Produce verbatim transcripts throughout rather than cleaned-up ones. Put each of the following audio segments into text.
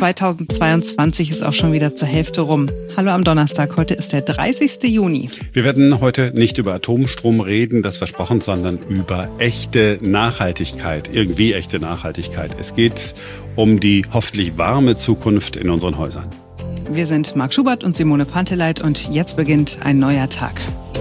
zweitausendzweiundzwanzig ist auch schon wieder zur Hälfte rum. Hallo am Donnerstag, heute ist der dreißigste Juni. Wir werden heute nicht über Atomstrom reden, das versprochen, sondern über echte Nachhaltigkeit, irgendwie echte Nachhaltigkeit. Es geht um die hoffentlich warme Zukunft in unseren Häusern. Wir sind Marc Schubert und Simone Panteleit und jetzt beginnt ein neuer Tag.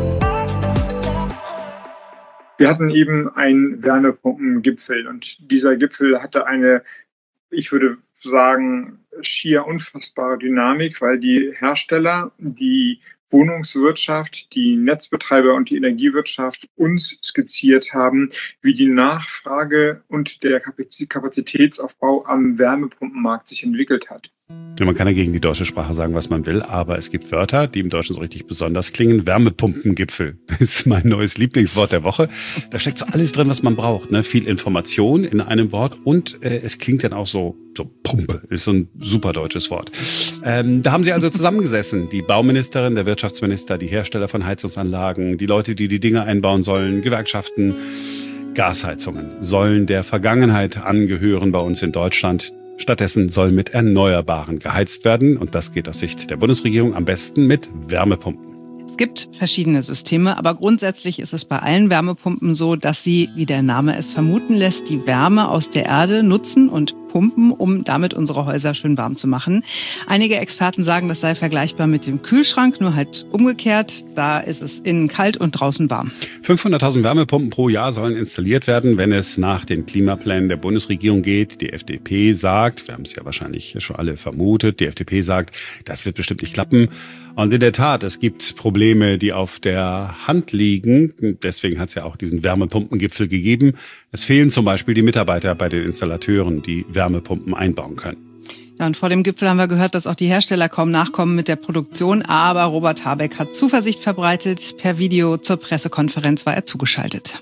Wir hatten eben einen Wärmepumpengipfel und dieser Gipfel hatte eine, ich würde sagen, schier unfassbare Dynamik, weil die Hersteller, die Wohnungswirtschaft, die Netzbetreiber und die Energiewirtschaft uns skizziert haben, wie die Nachfrage und der Kapazitätsaufbau am Wärmepumpenmarkt sich entwickelt hat. Ja, man kann ja gegen die deutsche Sprache sagen, was man will, aber es gibt Wörter, die im Deutschen so richtig besonders klingen. Wärmepumpengipfel ist mein neues Lieblingswort der Woche. Da steckt so alles drin, was man braucht. Ne? Viel Information in einem Wort und äh, es klingt dann auch so, so Pumpe, ist so ein super deutsches Wort. Ähm, da haben sie also zusammengesessen, die Bauministerin, der Wirtschaftsminister, die Hersteller von Heizungsanlagen, die Leute, die die Dinge einbauen sollen, Gewerkschaften. Gasheizungen sollen der Vergangenheit angehören bei uns in Deutschland. Stattdessen soll mit Erneuerbaren geheizt werden und das geht aus Sicht der Bundesregierung am besten mit Wärmepumpen. Es gibt verschiedene Systeme, aber grundsätzlich ist es bei allen Wärmepumpen so, dass sie, wie der Name es vermuten lässt, die Wärme aus der Erde nutzen und pumpen, um damit unsere Häuser schön warm zu machen. Einige Experten sagen, das sei vergleichbar mit dem Kühlschrank, nur halt umgekehrt. Da ist es innen kalt und draußen warm. fünfhunderttausend Wärmepumpen pro Jahr sollen installiert werden, wenn es nach den Klimaplänen der Bundesregierung geht. Die F D P sagt, wir haben es ja wahrscheinlich schon alle vermutet, die F D P sagt, das wird bestimmt nicht klappen. Und in der Tat, es gibt Probleme, die auf der Hand liegen. Deswegen hat es ja auch diesen Wärmepumpengipfel gegeben. Es fehlen zum Beispiel die Mitarbeiter bei den Installateuren, die Wärmepumpen einbauen können. Ja, und vor dem Gipfel haben wir gehört, dass auch die Hersteller kaum nachkommen mit der Produktion. Aber Robert Habeck hat Zuversicht verbreitet. Per Video zur Pressekonferenz war er zugeschaltet.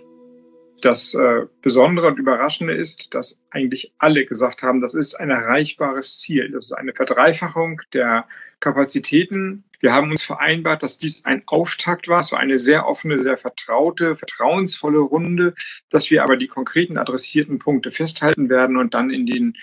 Das äh, Besondere und Überraschende ist, dass eigentlich alle gesagt haben, das ist ein erreichbares Ziel. Das ist eine Verdreifachung der Kapazitäten. Wir haben uns vereinbart, dass dies ein Auftakt war, so eine sehr offene, sehr vertraute, vertrauensvolle Runde, dass wir aber die konkreten adressierten Punkte festhalten werden und dann in den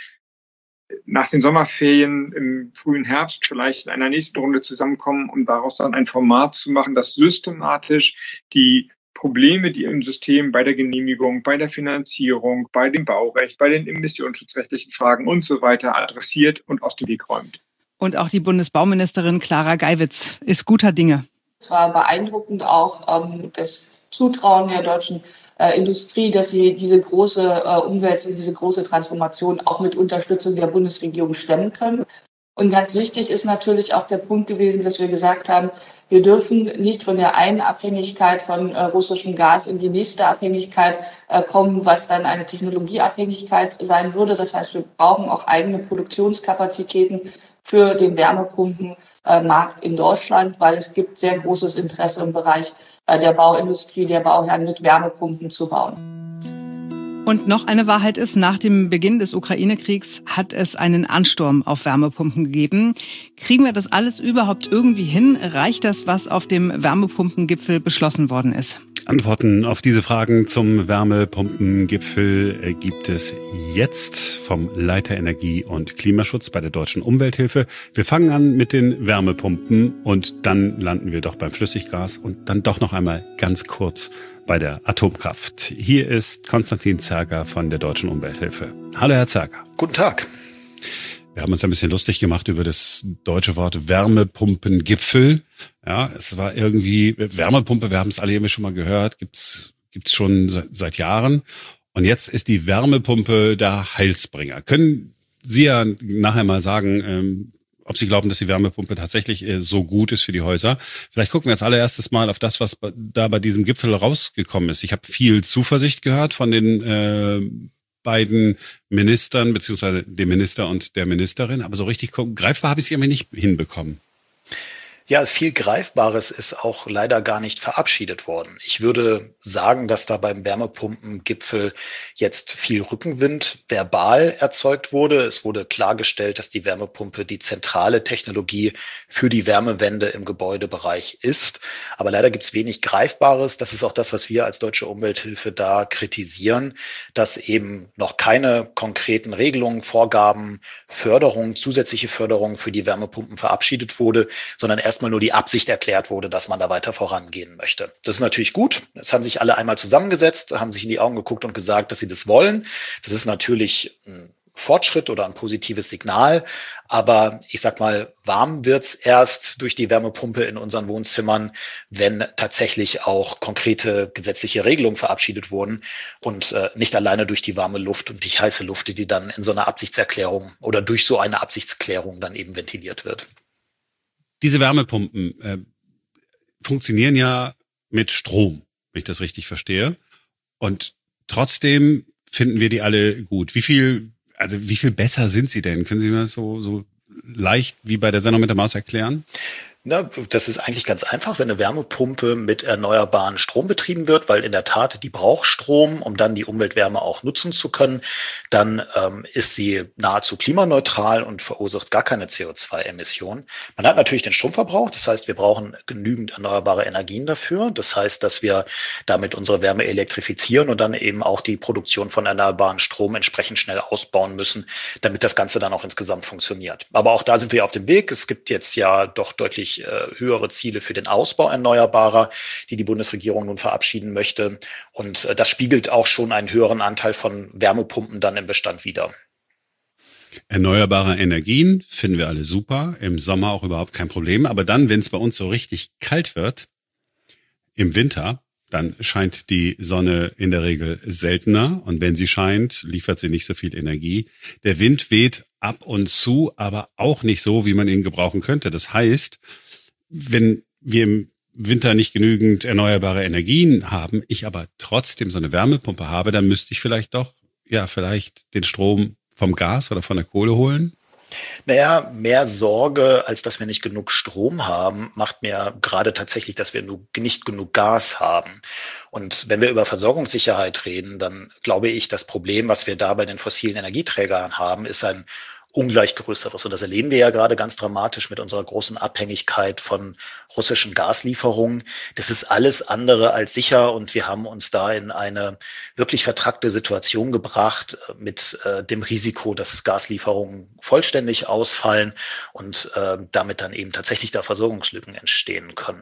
nach den Sommerferien im frühen Herbst vielleicht in einer nächsten Runde zusammenkommen, um daraus dann ein Format zu machen, das systematisch die Probleme, die im System bei der Genehmigung, bei der Finanzierung, bei dem Baurecht, bei den emissionsschutzrechtlichen Fragen und so weiter adressiert und aus dem Weg räumt. Und auch die Bundesbauministerin Clara Geiwitz ist guter Dinge. Es war beeindruckend auch ähm, das Zutrauen der deutschen äh, Industrie, dass sie diese große äh, Umwelt- und diese große Transformation auch mit Unterstützung der Bundesregierung stemmen können. Und ganz wichtig ist natürlich auch der Punkt gewesen, dass wir gesagt haben, wir dürfen nicht von der einen Abhängigkeit von äh, russischem Gas in die nächste Abhängigkeit äh, kommen, was dann eine Technologieabhängigkeit sein würde. Das heißt, wir brauchen auch eigene Produktionskapazitäten für den Wärmepumpenmarkt in Deutschland, weil es gibt sehr großes Interesse im Bereich äh, der Bauindustrie, der Bauherren mit Wärmepumpen zu bauen. Und noch eine Wahrheit ist, nach dem Beginn des Ukraine-Kriegs hat es einen Ansturm auf Wärmepumpen gegeben. Kriegen wir das alles überhaupt irgendwie hin? Reicht das, was auf dem Wärmepumpengipfel beschlossen worden ist? Antworten auf diese Fragen zum Wärmepumpengipfel gibt es jetzt vom Leiter Energie und Klimaschutz bei der Deutschen Umwelthilfe. Wir fangen an mit den Wärmepumpen und dann landen wir doch beim Flüssiggas und dann doch noch einmal ganz kurz bei der Atomkraft. Hier ist Konstantin Zerger von der Deutschen Umwelthilfe. Hallo, Herr Zerger. Guten Tag. Wir haben uns ein bisschen lustig gemacht über das deutsche Wort Wärmepumpengipfel. Ja, es war irgendwie Wärmepumpe, wir haben es alle irgendwie schon mal gehört, gibt's gibt's schon seit, seit Jahren. Und jetzt ist die Wärmepumpe der Heilsbringer. Können Sie ja nachher mal sagen, ähm, ob Sie glauben, dass die Wärmepumpe tatsächlich äh, so gut ist für die Häuser. Vielleicht gucken wir als allererstes mal auf das, was da bei diesem Gipfel rausgekommen ist. Ich habe viel Zuversicht gehört von den äh, beiden Ministern, beziehungsweise dem Minister und der Ministerin. Aber so richtig greifbar habe ich es irgendwie nicht hinbekommen. Ja, viel Greifbares ist auch leider gar nicht verabschiedet worden. Ich würde sagen, dass da beim Wärmepumpengipfel jetzt viel Rückenwind verbal erzeugt wurde. Es wurde klargestellt, dass die Wärmepumpe die zentrale Technologie für die Wärmewende im Gebäudebereich ist. Aber leider gibt es wenig Greifbares. Das ist auch das, was wir als Deutsche Umwelthilfe da kritisieren, dass eben noch keine konkreten Regelungen, Vorgaben, Förderung, zusätzliche Förderung für die Wärmepumpen verabschiedet wurde, sondern erst mal nur die Absicht erklärt wurde, dass man da weiter vorangehen möchte. Das ist natürlich gut. Es haben sich alle einmal zusammengesetzt, haben sich in die Augen geguckt und gesagt, dass sie das wollen. Das ist natürlich ein Fortschritt oder ein positives Signal. Aber ich sag mal, warm wird's erst durch die Wärmepumpe in unseren Wohnzimmern, wenn tatsächlich auch konkrete gesetzliche Regelungen verabschiedet wurden und äh, nicht alleine durch die warme Luft und die heiße Luft, die dann in so einer Absichtserklärung oder durch so eine Absichtserklärung dann eben ventiliert wird. Diese Wärmepumpen äh, funktionieren ja mit Strom, wenn ich das richtig verstehe. Und trotzdem finden wir die alle gut. Wie viel, also wie viel besser sind sie denn? Können Sie mir das so, so leicht wie bei der Sendung mit der Maus erklären? Na, das ist eigentlich ganz einfach, wenn eine Wärmepumpe mit erneuerbaren Strom betrieben wird, weil in der Tat, die braucht Strom, um dann die Umweltwärme auch nutzen zu können, dann ähm, ist sie nahezu klimaneutral und verursacht gar keine C O zwei Emissionen. Man hat natürlich den Stromverbrauch, das heißt, wir brauchen genügend erneuerbare Energien dafür. Das heißt, dass wir damit unsere Wärme elektrifizieren und dann eben auch die Produktion von erneuerbaren Strom entsprechend schnell ausbauen müssen, damit das Ganze dann auch insgesamt funktioniert. Aber auch da sind wir auf dem Weg. Es gibt jetzt ja doch deutlich höhere Ziele für den Ausbau erneuerbarer, die die Bundesregierung nun verabschieden möchte. Und das spiegelt auch schon einen höheren Anteil von Wärmepumpen dann im Bestand wider. Erneuerbare Energien finden wir alle super, im Sommer auch überhaupt kein Problem. Aber dann, wenn es bei uns so richtig kalt wird, im Winter, dann scheint die Sonne in der Regel seltener. Und wenn sie scheint, liefert sie nicht so viel Energie. Der Wind weht ab und zu, aber auch nicht so, wie man ihn gebrauchen könnte. Das heißt, wenn wir im Winter nicht genügend erneuerbare Energien haben, ich aber trotzdem so eine Wärmepumpe habe, dann müsste ich vielleicht doch, ja, vielleicht den Strom vom Gas oder von der Kohle holen. Naja, mehr Sorge, als dass wir nicht genug Strom haben, macht mir gerade tatsächlich, dass wir nicht genug Gas haben. Und wenn wir über Versorgungssicherheit reden, dann glaube ich, das Problem, was wir da bei den fossilen Energieträgern haben, ist ein ungleich größeres. Und das erleben wir ja gerade ganz dramatisch mit unserer großen Abhängigkeit von russischen Gaslieferungen. Das ist alles andere als sicher und wir haben uns da in eine wirklich vertrackte Situation gebracht mit äh, dem Risiko, dass Gaslieferungen vollständig ausfallen und äh, damit dann eben tatsächlich da Versorgungslücken entstehen können.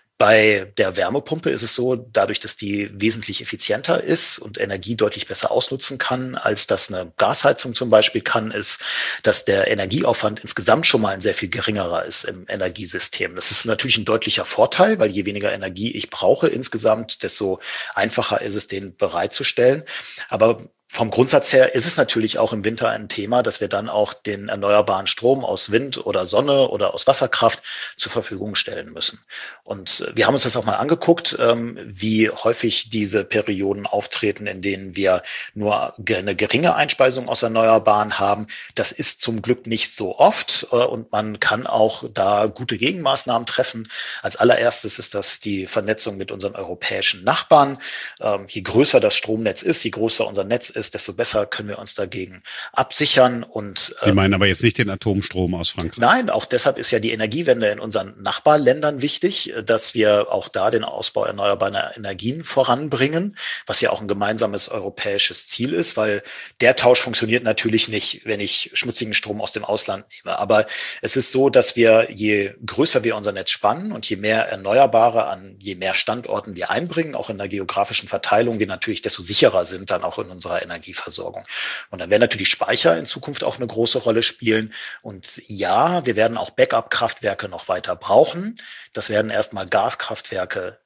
Bei der Wärmepumpe ist es so, dadurch, dass die wesentlich effizienter ist und Energie deutlich besser ausnutzen kann, als das eine Gasheizung zum Beispiel kann, ist, dass der Energieaufwand insgesamt schon mal ein sehr viel geringerer ist im Energiesystem. Das ist natürlich ein deutlicher Vorteil, weil je weniger Energie ich brauche insgesamt, desto einfacher ist es, den bereitzustellen. Aber vom Grundsatz her ist es natürlich auch im Winter ein Thema, dass wir dann auch den erneuerbaren Strom aus Wind oder Sonne oder aus Wasserkraft zur Verfügung stellen müssen. Und wir haben uns das auch mal angeguckt, wie häufig diese Perioden auftreten, in denen wir nur eine geringe Einspeisung aus Erneuerbaren haben. Das ist zum Glück nicht so oft und man kann auch da gute Gegenmaßnahmen treffen. Als allererstes ist das die Vernetzung mit unseren europäischen Nachbarn. Je größer das Stromnetz ist, je größer unser Netz ist, desto besser können wir uns dagegen absichern. Und Sie meinen aber jetzt nicht den Atomstrom aus Frankreich? Nein, auch deshalb ist ja die Energiewende in unseren Nachbarländern wichtig, dass wir auch da den Ausbau erneuerbarer Energien voranbringen, was ja auch ein gemeinsames europäisches Ziel ist, weil der Tausch funktioniert natürlich nicht, wenn ich schmutzigen Strom aus dem Ausland nehme. Aber es ist so, dass wir, je größer wir unser Netz spannen und je mehr Erneuerbare an je mehr Standorten wir einbringen, auch in der geografischen Verteilung, wir natürlich desto sicherer sind dann auch in unserer Energieversorgung. Und dann werden natürlich Speicher in Zukunft auch eine große Rolle spielen. Und ja, wir werden auch Backup-Kraftwerke noch weiter brauchen. Das werden erstmal Gaskraftwerke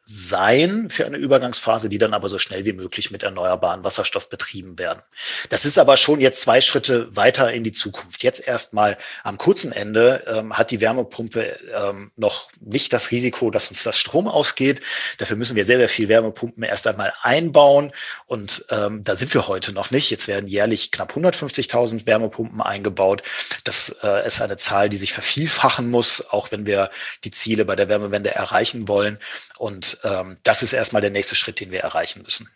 sein für eine Übergangsphase, die dann aber so schnell wie möglich mit erneuerbaren Wasserstoff betrieben werden. Das ist aber schon jetzt zwei Schritte weiter in die Zukunft. Jetzt erstmal am kurzen Ende ähm, hat die Wärmepumpe ähm, noch nicht das Risiko, dass uns das Strom ausgeht. Dafür müssen wir sehr, sehr viel Wärmepumpen erst einmal einbauen und ähm, da sind wir heute noch nicht. Jetzt werden jährlich knapp hundertfünfzigtausend Wärmepumpen eingebaut. Das äh, ist eine Zahl, die sich vervielfachen muss, auch wenn wir die Ziele bei der Wärmewende erreichen wollen. Und ähm, das ist erstmal der nächste Schritt, den wir erreichen müssen.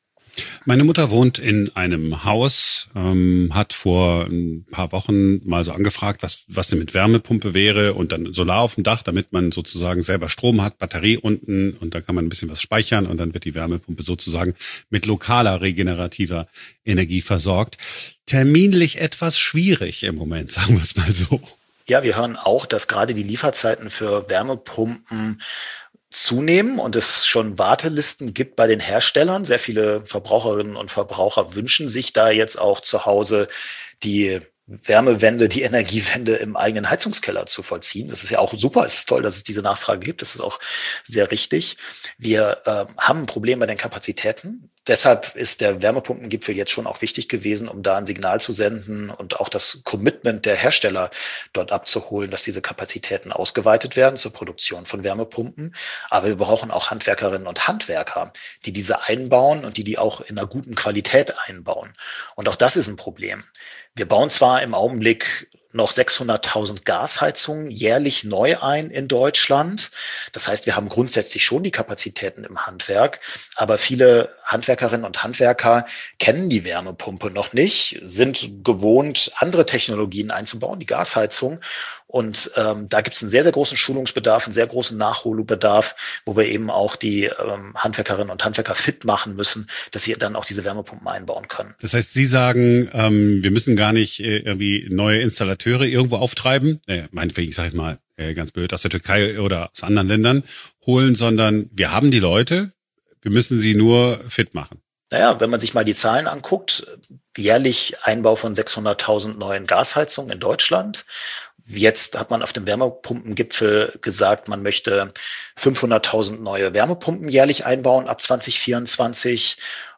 Meine Mutter wohnt in einem Haus, ähm, hat vor ein paar Wochen mal so angefragt, was, was denn mit Wärmepumpe wäre und dann Solar auf dem Dach, damit man sozusagen selber Strom hat, Batterie unten und dann kann man ein bisschen was speichern und dann wird die Wärmepumpe sozusagen mit lokaler regenerativer Energie versorgt. Terminlich etwas schwierig im Moment, sagen wir es mal so. Ja, wir hören auch, dass gerade die Lieferzeiten für Wärmepumpen zunehmen und es schon Wartelisten gibt bei den Herstellern. Sehr viele Verbraucherinnen und Verbraucher wünschen sich da jetzt auch zu Hause die Wärmewende, die Energiewende im eigenen Heizungskeller zu vollziehen. Das ist ja auch super. Es ist toll, dass es diese Nachfrage gibt. Das ist auch sehr richtig. Wir äh, haben ein Problem bei den Kapazitäten. Deshalb ist der Wärmepumpengipfel jetzt schon auch wichtig gewesen, um da ein Signal zu senden und auch das Commitment der Hersteller dort abzuholen, dass diese Kapazitäten ausgeweitet werden zur Produktion von Wärmepumpen. Aber wir brauchen auch Handwerkerinnen und Handwerker, die diese einbauen und die die auch in einer guten Qualität einbauen. Und auch das ist ein Problem. Wir bauen zwar im Augenblick noch sechshunderttausend Gasheizungen jährlich neu ein in Deutschland. Das heißt, wir haben grundsätzlich schon die Kapazitäten im Handwerk, aber viele Handwerkerinnen und Handwerker kennen die Wärmepumpe noch nicht, sind gewohnt, andere Technologien einzubauen, die Gasheizung. Und ähm, da gibt es einen sehr, sehr großen Schulungsbedarf, einen sehr großen Nachholbedarf, wo wir eben auch die ähm, Handwerkerinnen und Handwerker fit machen müssen, dass sie dann auch diese Wärmepumpen einbauen können. Das heißt, Sie sagen, ähm, wir müssen gar nicht äh, irgendwie neue Installateure irgendwo auftreiben, äh, meinetwegen, ich sage jetzt mal äh, ganz blöd, aus der Türkei oder aus anderen Ländern holen, sondern wir haben die Leute, wir müssen sie nur fit machen. Naja, wenn man sich mal die Zahlen anguckt, jährlich Einbau von sechshunderttausend neuen Gasheizungen in Deutschland. Jetzt hat man auf dem Wärmepumpengipfel gesagt, man möchte fünfhunderttausend neue Wärmepumpen jährlich einbauen ab zwanzig vierundzwanzig.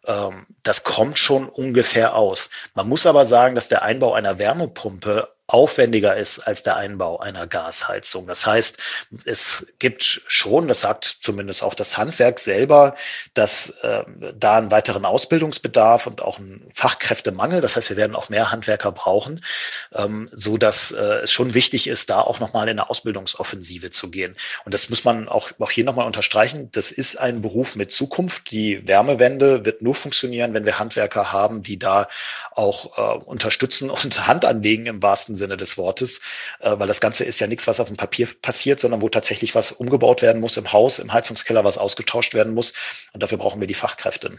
Das kommt schon ungefähr aus. Man muss aber sagen, dass der Einbau einer Wärmepumpe aufwendiger ist als der Einbau einer Gasheizung. Das heißt, es gibt schon, das sagt zumindest auch das Handwerk selber, dass äh, da einen weiteren Ausbildungsbedarf und auch einen Fachkräftemangel, das heißt, wir werden auch mehr Handwerker brauchen, ähm, so dass äh, es schon wichtig ist, da auch nochmal in eine Ausbildungsoffensive zu gehen. Und das muss man auch, auch hier nochmal unterstreichen. Das ist ein Beruf mit Zukunft. Die Wärmewende wird nur funktionieren, wenn wir Handwerker haben, die da auch äh, unterstützen und Hand anlegen im wahrsten Sinne des Wortes, äh, weil das Ganze ist ja nichts, was auf dem Papier passiert, sondern wo tatsächlich was umgebaut werden muss im Haus, im Heizungskeller, was ausgetauscht werden muss. Und dafür brauchen wir die Fachkräfte.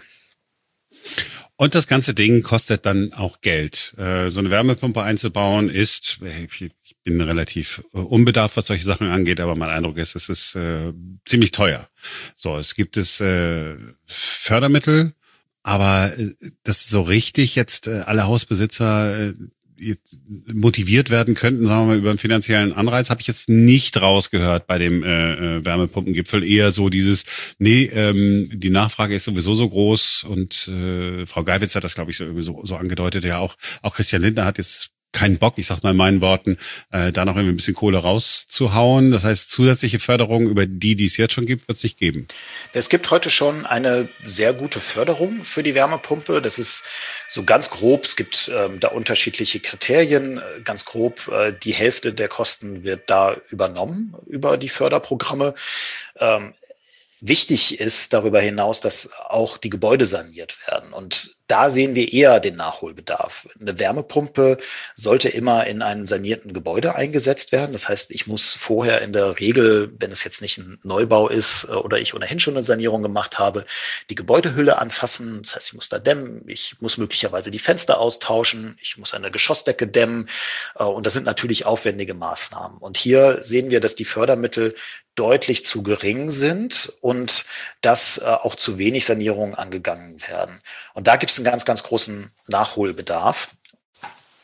Und das ganze Ding kostet dann auch Geld. Äh, so eine Wärmepumpe einzubauen ist, ich bin relativ unbedarft, was solche Sachen angeht, aber mein Eindruck ist, es ist äh, ziemlich teuer. So, es gibt es äh, Fördermittel, aber dass so richtig jetzt äh, alle Hausbesitzer äh, jetzt motiviert werden könnten, sagen wir mal, über einen finanziellen Anreiz, habe ich jetzt nicht rausgehört bei dem äh, Wärmepumpengipfel. Eher so dieses, nee, ähm, die Nachfrage ist sowieso so groß und äh, Frau Geiwitz hat das, glaube ich, so, so, so angedeutet. Ja, auch auch Christian Lindner hat jetzt keinen Bock, ich sag mal in meinen Worten, äh, da noch irgendwie ein bisschen Kohle rauszuhauen. Das heißt, zusätzliche Förderung über die, die es jetzt schon gibt, wird es nicht geben. Es gibt heute schon eine sehr gute Förderung für die Wärmepumpe. Das ist so ganz grob. Es gibt ähm, da unterschiedliche Kriterien. Ganz grob, äh, die Hälfte der Kosten wird da übernommen über die Förderprogramme. Ähm, Wichtig ist darüber hinaus, dass auch die Gebäude saniert werden. Und da sehen wir eher den Nachholbedarf. Eine Wärmepumpe sollte immer in einem sanierten Gebäude eingesetzt werden. Das heißt, ich muss vorher in der Regel, wenn es jetzt nicht ein Neubau ist oder ich ohnehin schon eine Sanierung gemacht habe, die Gebäudehülle anfassen. Das heißt, ich muss da dämmen, ich muss möglicherweise die Fenster austauschen, ich muss eine Geschossdecke dämmen. Und das sind natürlich aufwendige Maßnahmen. Und hier sehen wir, dass die Fördermittel deutlich zu gering sind und dass äh, auch zu wenig Sanierungen angegangen werden. Und da gibt es einen ganz, ganz großen Nachholbedarf.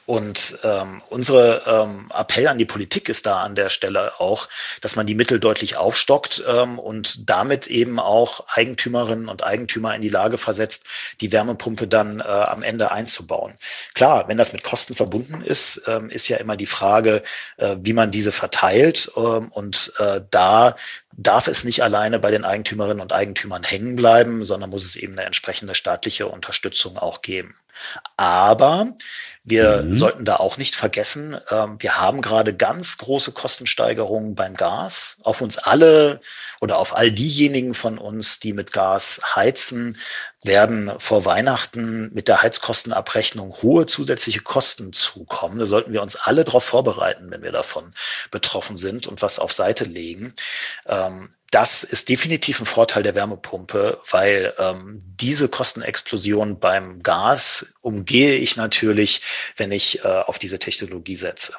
Und ähm, unsere ähm, Appell an die Politik ist da an der Stelle auch, dass man die Mittel deutlich aufstockt ähm, und damit eben auch Eigentümerinnen und Eigentümer in die Lage versetzt, die Wärmepumpe dann äh, am Ende einzubauen. Klar, wenn das mit Kosten verbunden ist, ähm, ist ja immer die Frage, äh, wie man diese verteilt. Ähm, und äh, da darf es nicht alleine bei den Eigentümerinnen und Eigentümern hängen bleiben, sondern muss es eben eine entsprechende staatliche Unterstützung auch geben. Aber wir mhm. sollten da auch nicht vergessen, äh, wir haben gerade ganz große Kostensteigerungen beim Gas. Auf uns alle oder auf all diejenigen von uns, die mit Gas heizen, werden vor Weihnachten mit der Heizkostenabrechnung hohe zusätzliche Kosten zukommen. Da sollten wir uns alle darauf vorbereiten, wenn wir davon betroffen sind und was auf Seite legen. Ähm, Das ist definitiv ein Vorteil der Wärmepumpe, weil ähm, diese Kostenexplosion beim Gas umgehe ich natürlich, wenn ich äh, auf diese Technologie setze.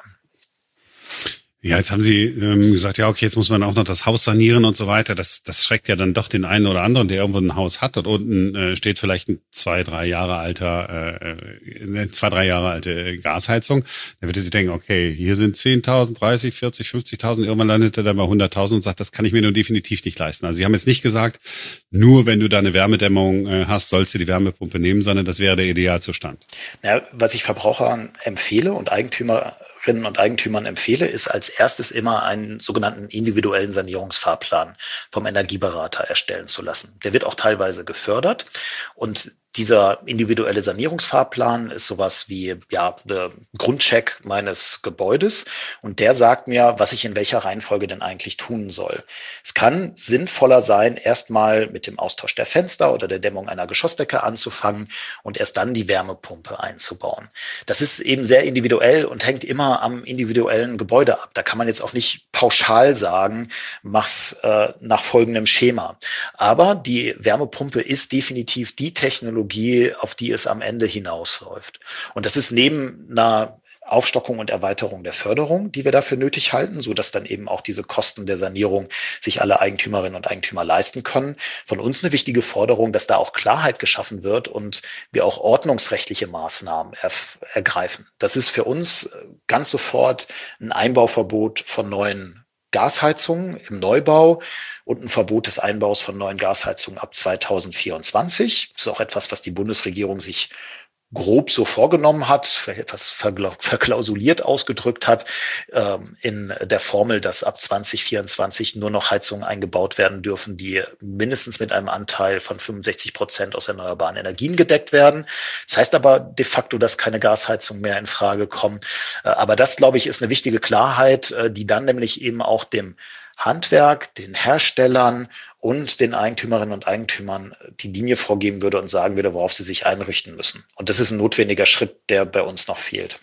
Ja, jetzt haben Sie ähm, gesagt, ja, okay, jetzt muss man auch noch das Haus sanieren und so weiter. Das, das schreckt ja dann doch den einen oder anderen, der irgendwo ein Haus hat. Dort unten äh, steht vielleicht ein zwei, drei Jahre alter, äh, eine zwei, drei Jahre alte Gasheizung. Da würde sie denken, okay, hier sind zehntausend, dreißig, vierzig, fünfzigtausend. Irgendwann landet er dann bei hunderttausend und sagt, das kann ich mir nur definitiv nicht leisten. Also Sie haben jetzt nicht gesagt, nur wenn du da eine Wärmedämmung äh, hast, sollst du die Wärmepumpe nehmen, sondern das wäre der Idealzustand. Ja, was ich Verbrauchern empfehle und Eigentümer und Eigentümern empfehle, ist als erstes immer einen sogenannten individuellen Sanierungsfahrplan vom Energieberater erstellen zu lassen. Der wird auch teilweise gefördert und dieser individuelle Sanierungsfahrplan ist sowas wie ja der Grundcheck meines Gebäudes und der sagt mir, was ich in welcher Reihenfolge denn eigentlich tun soll. Es kann sinnvoller sein, erstmal mit dem Austausch der Fenster oder der Dämmung einer Geschossdecke anzufangen und erst dann die Wärmepumpe einzubauen. Das ist eben sehr individuell und hängt immer am individuellen Gebäude ab. Da kann man jetzt auch nicht pauschal sagen, mach's äh, nach folgendem Schema. Aber die Wärmepumpe ist definitiv die Technologie, auf die es am Ende hinausläuft. Und das ist neben einer Aufstockung und Erweiterung der Förderung, die wir dafür nötig halten, so dass dann eben auch diese Kosten der Sanierung sich alle Eigentümerinnen und Eigentümer leisten können. Von uns eine wichtige Forderung, dass da auch Klarheit geschaffen wird und wir auch ordnungsrechtliche Maßnahmen erf- ergreifen. Das ist für uns ganz sofort ein Einbauverbot von neuen Gasheizungen im Neubau und ein Verbot des Einbaus von neuen Gasheizungen ab zweitausendvierundzwanzig. Das ist auch etwas, was die Bundesregierung sich grob so vorgenommen hat, etwas verklausuliert ausgedrückt hat, ähm, in der Formel, dass ab zwanzig vierundzwanzig nur noch Heizungen eingebaut werden dürfen, die mindestens mit einem Anteil von fünfundsechzig Prozent aus erneuerbaren Energien gedeckt werden. Das heißt aber de facto, dass keine Gasheizungen mehr in Frage kommen. Äh, aber das, glaube ich, ist eine wichtige Klarheit, äh, die dann nämlich eben auch dem Handwerk, den Herstellern und den Eigentümerinnen und Eigentümern die Linie vorgeben würde und sagen würde, worauf sie sich einrichten müssen. Und das ist ein notwendiger Schritt, der bei uns noch fehlt.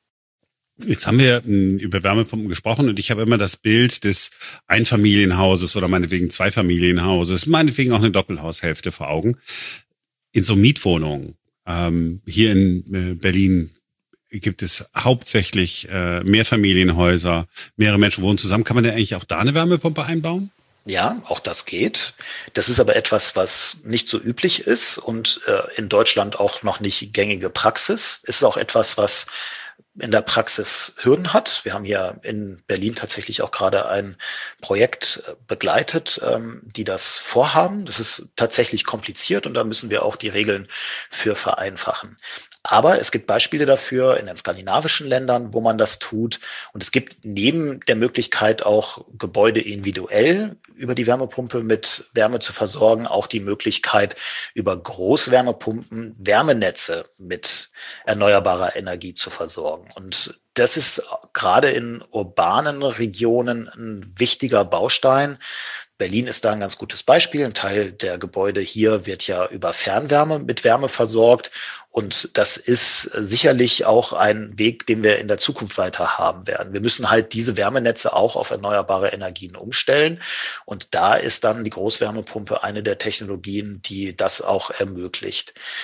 Jetzt haben wir über Wärmepumpen gesprochen und ich habe immer das Bild des Einfamilienhauses oder meinetwegen Zweifamilienhauses, meinetwegen auch eine Doppelhaushälfte vor Augen. In so Mietwohnungen, ähm, hier in äh, Berlin gibt es hauptsächlich äh, Mehrfamilienhäuser, mehrere Menschen wohnen zusammen. Kann man denn eigentlich auch da eine Wärmepumpe einbauen? Ja, auch das geht. Das ist aber etwas, was nicht so üblich ist und äh, in Deutschland auch noch nicht gängige Praxis. Es ist auch etwas, was in der Praxis Hürden hat. Wir haben hier in Berlin tatsächlich auch gerade ein Projekt begleitet, ähm, die das vorhaben. Das ist tatsächlich kompliziert und da müssen wir auch die Regeln für vereinfachen. Aber es gibt Beispiele dafür in den skandinavischen Ländern, wo man das tut. Und es gibt neben der Möglichkeit, auch Gebäude individuell über die Wärmepumpe mit Wärme zu versorgen, auch die Möglichkeit, über Großwärmepumpen Wärmenetze mit erneuerbarer Energie zu versorgen. Und das ist gerade in urbanen Regionen ein wichtiger Baustein. Berlin ist da ein ganz gutes Beispiel. Ein Teil der Gebäude hier wird ja über Fernwärme mit Wärme versorgt. Und das ist sicherlich auch ein Weg, den wir in der Zukunft weiter haben werden. Wir müssen halt diese Wärmenetze auch auf erneuerbare Energien umstellen. Und da ist dann die Großwärmepumpe eine der Technologien, die das auch ermöglicht.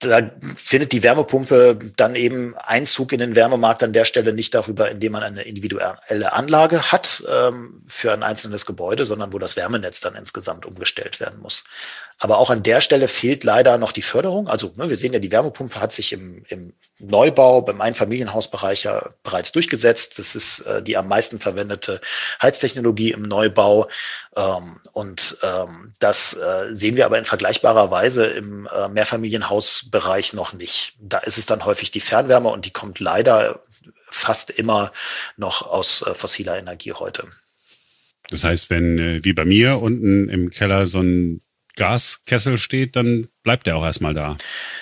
Da findet die Wärmepumpe dann eben Einzug in den Wärmemarkt an der Stelle nicht darüber, indem man eine individuelle Anlage hat ähm, für ein einzelnes Gebäude, sondern wo das Wärmenetz dann insgesamt umgestellt werden muss. Aber auch an der Stelle fehlt leider noch die Förderung. Also ne, wir sehen ja, die Wärmepumpe hat sich im, im Neubau, beim Einfamilienhausbereich ja bereits durchgesetzt. Das ist äh, die am meisten verwendete Heiztechnologie im Neubau. Ähm, und ähm, das äh, sehen wir aber in vergleichbarer Weise im äh, Mehrfamilienhausbereich noch nicht. Da ist es dann häufig die Fernwärme und die kommt leider fast immer noch aus äh, fossiler Energie heute. Das heißt, wenn äh, wie bei mir unten im Keller so ein Gaskessel steht, dann bleibt der auch erstmal da.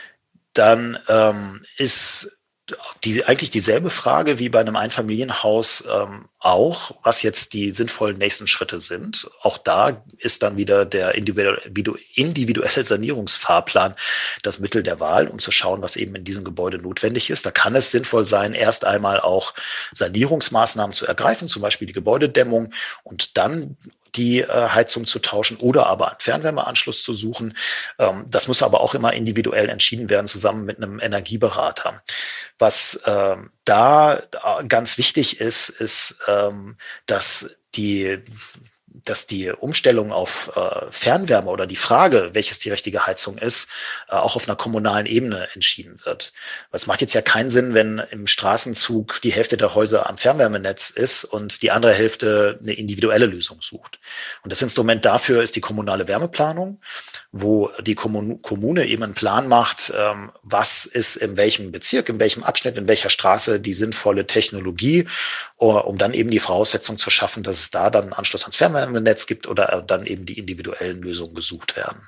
Dann ähm, ist die, eigentlich dieselbe Frage wie bei einem Einfamilienhaus ähm, auch, was jetzt die sinnvollen nächsten Schritte sind. Auch da ist dann wieder der individuelle Sanierungsfahrplan das Mittel der Wahl, um zu schauen, was eben in diesem Gebäude notwendig ist. Da kann es sinnvoll sein, erst einmal auch Sanierungsmaßnahmen zu ergreifen, zum Beispiel die Gebäudedämmung, und dann die äh, Heizung zu tauschen oder aber einen Fernwärmeanschluss zu suchen. Ähm, das muss aber auch immer individuell entschieden werden, zusammen mit einem Energieberater. Was ähm, da ganz wichtig ist, ist, ähm, dass die dass die Umstellung auf äh, Fernwärme oder die Frage, welches die richtige Heizung ist, äh, auch auf einer kommunalen Ebene entschieden wird. Es macht jetzt ja keinen Sinn, wenn im Straßenzug die Hälfte der Häuser am Fernwärmenetz ist und die andere Hälfte eine individuelle Lösung sucht. Und das Instrument dafür ist die kommunale Wärmeplanung, wo die Kommun- Kommune eben einen Plan macht, ähm, was ist in welchem Bezirk, in welchem Abschnitt, in welcher Straße die sinnvolle Technologie, um dann eben die Voraussetzung zu schaffen, dass es da dann einen Anschluss ans Fernwärmenetz gibt oder dann eben die individuellen Lösungen gesucht werden.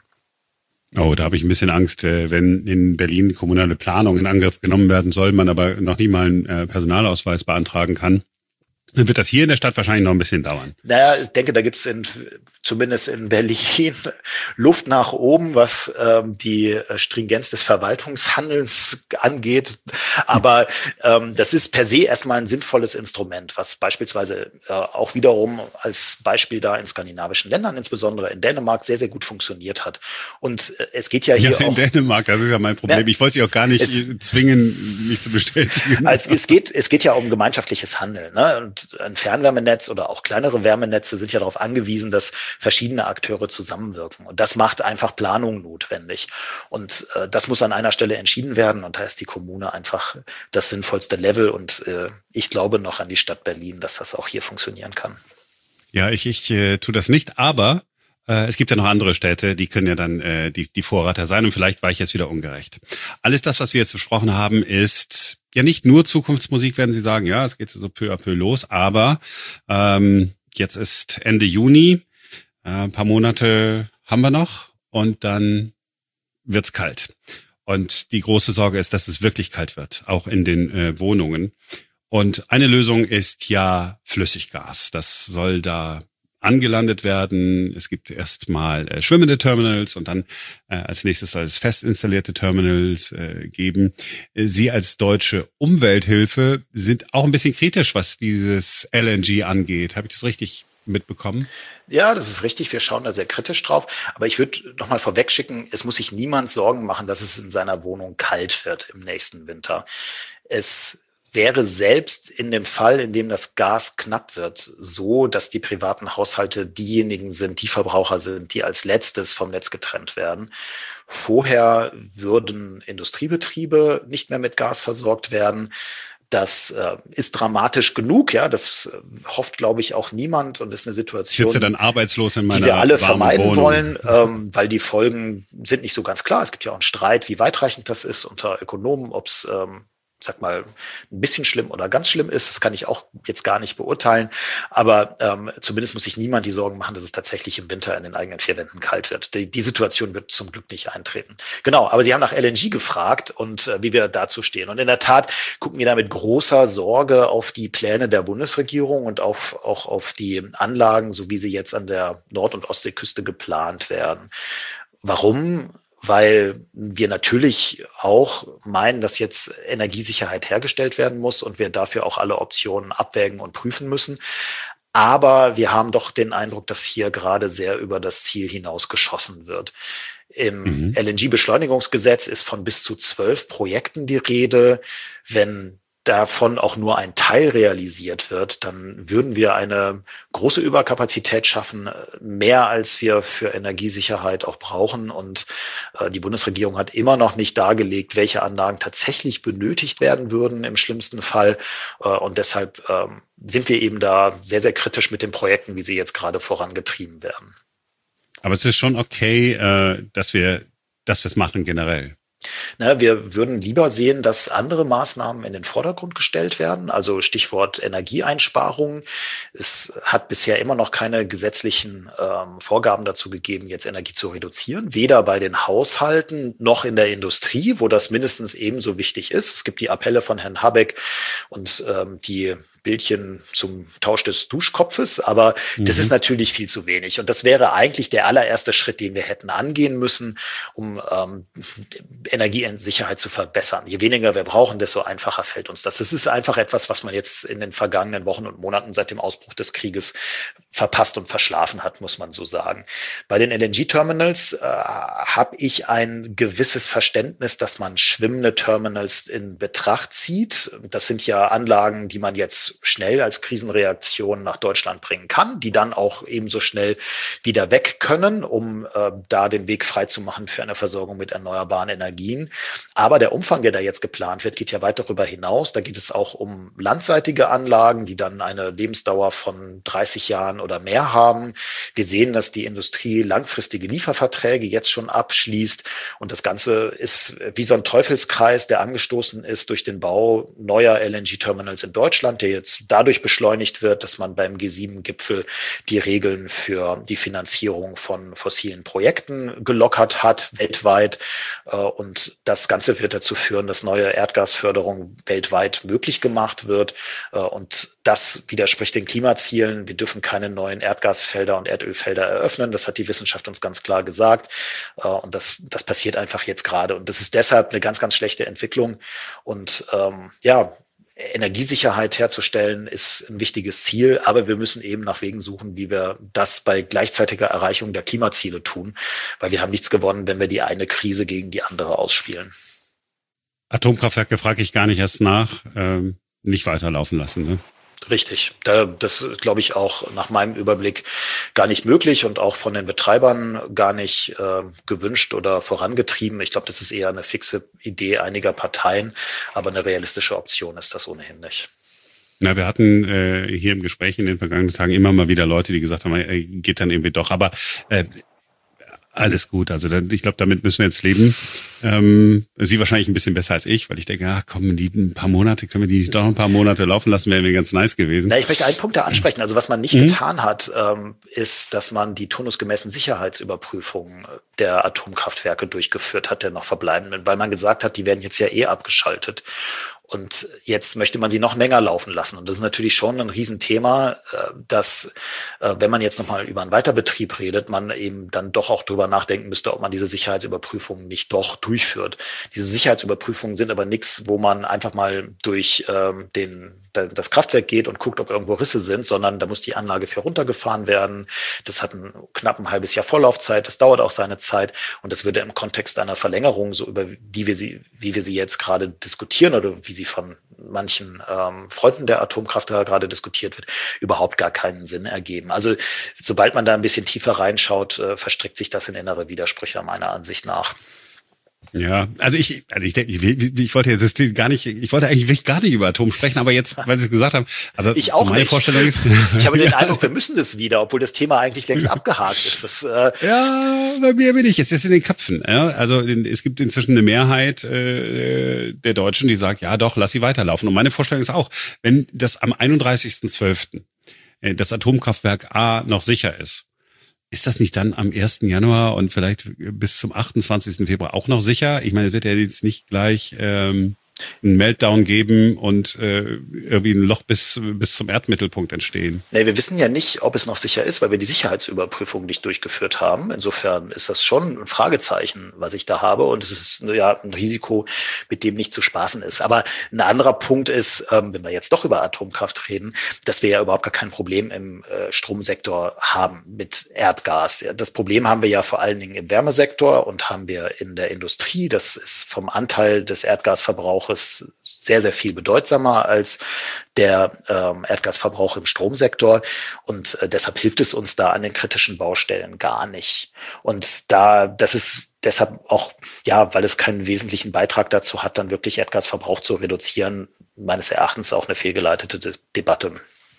Oh, da habe ich ein bisschen Angst, wenn in Berlin kommunale Planung in Angriff genommen werden soll, man aber noch nie mal einen Personalausweis beantragen kann. Dann wird das hier in der Stadt wahrscheinlich noch ein bisschen dauern. Naja, ich denke, da gibt es in, zumindest in Berlin Luft nach oben, was ähm, die Stringenz des Verwaltungshandelns angeht. Aber ähm, das ist per se erstmal ein sinnvolles Instrument, was beispielsweise äh, auch wiederum als Beispiel da in skandinavischen Ländern, insbesondere in Dänemark, sehr, sehr gut funktioniert hat. Und äh, es geht ja hier ja, in auch... in Dänemark, das ist ja mein Problem. Ja, ich wollte Sie auch gar nicht es, zwingen, mich zu bestätigen. Also es geht, es geht ja um gemeinschaftliches Handeln, ne? Und ein Fernwärmenetz oder auch kleinere Wärmenetze sind ja darauf angewiesen, dass verschiedene Akteure zusammenwirken. Und das macht einfach Planung notwendig. Und äh, das muss an einer Stelle entschieden werden. Und da ist die Kommune einfach das sinnvollste Level. Und äh, ich glaube noch an die Stadt Berlin, dass das auch hier funktionieren kann. Ja, ich, ich äh, tue das nicht, aber äh, es gibt ja noch andere Städte, die können ja dann äh, die, die Vorreiter sein. Und vielleicht war ich jetzt wieder ungerecht. Alles das, was wir jetzt besprochen haben, ist ja nicht nur Zukunftsmusik, werden Sie sagen. Ja, es geht so peu à peu los. Aber ähm, jetzt ist Ende Juni. Äh, ein paar Monate haben wir noch. Und dann wird's kalt. Und die große Sorge ist, dass es wirklich kalt wird, auch in den äh, Wohnungen. Und eine Lösung ist ja Flüssiggas. Das soll da angelandet werden. Es gibt erstmal äh, schwimmende Terminals und dann äh, als nächstes soll es fest installierte Terminals äh, geben. Sie als deutsche Umwelthilfe sind auch ein bisschen kritisch, was dieses L N G angeht. Habe ich das richtig mitbekommen? Ja, das ist richtig. Wir schauen da sehr kritisch drauf. Aber ich würde noch mal vorweg schicken, es muss sich niemand Sorgen machen, dass es in seiner Wohnung kalt wird im nächsten Winter. Es wäre selbst in dem Fall, in dem das Gas knapp wird, so, dass die privaten Haushalte diejenigen sind, die Verbraucher sind, die als letztes vom Netz getrennt werden. Vorher würden Industriebetriebe nicht mehr mit Gas versorgt werden. Das äh, ist dramatisch genug, ja. Das äh, hofft, glaube ich, auch niemand und ist eine Situation, ich sitze dann arbeitslos in meiner die wir alle vermeiden Wohnung. wollen, ähm, weil die Folgen sind nicht so ganz klar. Es gibt ja auch einen Streit, wie weitreichend das ist unter Ökonomen, ob es ähm, sag mal, ein bisschen schlimm oder ganz schlimm ist. Das kann ich auch jetzt gar nicht beurteilen. Aber ähm, zumindest muss sich niemand die Sorgen machen, dass es tatsächlich im Winter in den eigenen vier Wänden kalt wird. Die, die Situation wird zum Glück nicht eintreten. Genau, aber Sie haben nach L N G gefragt und äh, wie wir dazu stehen. Und in der Tat gucken wir da mit großer Sorge auf die Pläne der Bundesregierung und auf, auch auf die Anlagen, so wie sie jetzt an der Nord- und Ostseeküste geplant werden. Warum? Weil wir natürlich auch meinen, dass jetzt Energiesicherheit hergestellt werden muss und wir dafür auch alle Optionen abwägen und prüfen müssen. Aber wir haben doch den Eindruck, dass hier gerade sehr über das Ziel hinaus geschossen wird. Im Mhm. L N G-Beschleunigungsgesetz ist von bis zu zwölf Projekten die Rede. Wenn davon auch nur ein Teil realisiert wird, dann würden wir eine große Überkapazität schaffen, mehr als wir für Energiesicherheit auch brauchen. Und äh, die Bundesregierung hat immer noch nicht dargelegt, welche Anlagen tatsächlich benötigt werden würden im schlimmsten Fall. Äh, und deshalb ähm, sind wir eben da sehr, sehr kritisch mit den Projekten, wie sie jetzt gerade vorangetrieben werden. Aber es ist schon okay, äh, dass wir, dass wir es machen generell. Na, wir würden lieber sehen, dass andere Maßnahmen in den Vordergrund gestellt werden, also Stichwort Energieeinsparung. Es hat bisher immer noch keine gesetzlichen ähm, Vorgaben dazu gegeben, jetzt Energie zu reduzieren, weder bei den Haushalten noch in der Industrie, wo das mindestens ebenso wichtig ist. Es gibt die Appelle von Herrn Habeck und ähm, die Bildchen zum Tausch des Duschkopfes, aber mhm. das ist natürlich viel zu wenig. Und das wäre eigentlich der allererste Schritt, den wir hätten angehen müssen, um ähm, Energiesicherheit zu verbessern. Je weniger wir brauchen, desto einfacher fällt uns das. Das ist einfach etwas, was man jetzt in den vergangenen Wochen und Monaten seit dem Ausbruch des Krieges verpasst und verschlafen hat, muss man so sagen. Bei den L N G-Terminals äh, habe ich ein gewisses Verständnis, dass man schwimmende Terminals in Betracht zieht. Das sind ja Anlagen, die man jetzt schnell als Krisenreaktion nach Deutschland bringen kann, die dann auch ebenso schnell wieder weg können, um äh, da den Weg frei zu machen für eine Versorgung mit erneuerbaren Energien. Aber der Umfang, der da jetzt geplant wird, geht ja weit darüber hinaus. Da geht es auch um landseitige Anlagen, die dann eine Lebensdauer von dreißig Jahren oder mehr haben. Wir sehen, dass die Industrie langfristige Lieferverträge jetzt schon abschließt. Und das Ganze ist wie so ein Teufelskreis, der angestoßen ist durch den Bau neuer L N G-Terminals in Deutschland, der jetzt dadurch beschleunigt wird, dass man beim G sieben Gipfel die Regeln für die Finanzierung von fossilen Projekten gelockert hat, weltweit. Und das Ganze wird dazu führen, dass neue Erdgasförderung weltweit möglich gemacht wird. Und das widerspricht den Klimazielen. Wir dürfen keine neuen Erdgasfelder und Erdölfelder eröffnen. Das hat die Wissenschaft uns ganz klar gesagt. Und das, das passiert einfach jetzt gerade. Und das ist deshalb eine ganz, ganz schlechte Entwicklung. Und ähm, ja, Energiesicherheit herzustellen ist ein wichtiges Ziel, aber wir müssen eben nach Wegen suchen, wie wir das bei gleichzeitiger Erreichung der Klimaziele tun, weil wir haben nichts gewonnen, wenn wir die eine Krise gegen die andere ausspielen. Atomkraftwerke frage ich gar nicht erst nach, ähm, nicht weiterlaufen lassen, ne? Richtig. Da, das ist, glaube ich, auch nach meinem Überblick gar nicht möglich und auch von den Betreibern gar nicht äh, gewünscht oder vorangetrieben. Ich glaube, das ist eher eine fixe Idee einiger Parteien, aber eine realistische Option ist das ohnehin nicht. Na, wir hatten äh, hier im Gespräch in den vergangenen Tagen immer mal wieder Leute, die gesagt haben, äh, geht dann irgendwie doch. Aber äh, alles gut, also ich glaube, damit müssen wir jetzt leben. Ähm, Sie wahrscheinlich ein bisschen besser als ich, weil ich denke, ach komm, die ein paar Monate, können wir die doch ein paar Monate laufen lassen, wäre mir ganz nice gewesen. Na, ich möchte einen Punkt da ansprechen. Also was man nicht mhm. getan hat, ähm, ist, dass man die turnusgemäßen Sicherheitsüberprüfungen der Atomkraftwerke durchgeführt hat, der noch verbleibenden, weil man gesagt hat, die werden jetzt ja eh abgeschaltet. Und jetzt möchte man sie noch länger laufen lassen. Und das ist natürlich schon ein Riesenthema, dass, wenn man jetzt nochmal über einen Weiterbetrieb redet, man eben dann doch auch drüber nachdenken müsste, ob man diese Sicherheitsüberprüfungen nicht doch durchführt. Diese Sicherheitsüberprüfungen sind aber nichts, wo man einfach mal durch ähm, den das Kraftwerk geht und guckt, ob irgendwo Risse sind, sondern da muss die Anlage für runtergefahren werden. Das hat ein knapp ein halbes Jahr Vorlaufzeit. Das dauert auch seine Zeit. Und das würde im Kontext einer Verlängerung, so über die wir sie, wie wir sie jetzt gerade diskutieren oder wie sie von manchen ähm, Freunden der Atomkraft da gerade diskutiert wird, überhaupt gar keinen Sinn ergeben. Also sobald man da ein bisschen tiefer reinschaut, äh, verstrickt sich das in innere Widersprüche meiner Ansicht nach. Ja, also ich, also ich denke, ich, ich wollte jetzt gar nicht, ich wollte eigentlich gar nicht über Atom sprechen, aber jetzt, weil Sie es gesagt haben, aber ich auch so meine nicht. Vorstellung ist, ich habe den Eindruck, wir müssen das wieder, obwohl das Thema eigentlich längst abgehakt ist. Das, äh ja, bei mir bin ich. Es ist in den Köpfen. Ja? Also es gibt inzwischen eine Mehrheit äh, der Deutschen, die sagt, ja, doch, lass sie weiterlaufen. Und meine Vorstellung ist auch, wenn das am einunddreißigsten zwölften äh, das Atomkraftwerk A noch sicher ist, ist das nicht dann am ersten Januar und vielleicht bis zum achtundzwanzigsten Februar auch noch sicher? Ich meine, es wird ja jetzt nicht gleich ähm, einen Meltdown geben und äh, irgendwie ein Loch bis, bis zum Erdmittelpunkt entstehen. Nee, wir wissen ja nicht, ob es noch sicher ist, weil wir die Sicherheitsüberprüfung nicht durchgeführt haben. Insofern ist das schon ein Fragezeichen, was ich da habe. Und es ist ja ein Risiko, mit dem nicht zu spaßen ist. Aber ein anderer Punkt ist, ähm, wenn wir jetzt doch über Atomkraft reden, dass wir ja überhaupt gar kein Problem im äh, Stromsektor haben mit Erdgas. Das Problem haben wir ja vor allen Dingen im Wärmesektor und haben wir in der Industrie. Das ist vom Anteil des Erdgasverbrauches sehr, sehr viel bedeutsamer als der ähm, Erdgasverbrauch im Stromsektor. Und äh, deshalb hilft es uns da an den kritischen Baustellen gar nicht. Und da, das ist deshalb auch, ja, weil es keinen wesentlichen Beitrag dazu hat, dann wirklich Erdgasverbrauch zu reduzieren, meines Erachtens auch eine fehlgeleitete De- Debatte.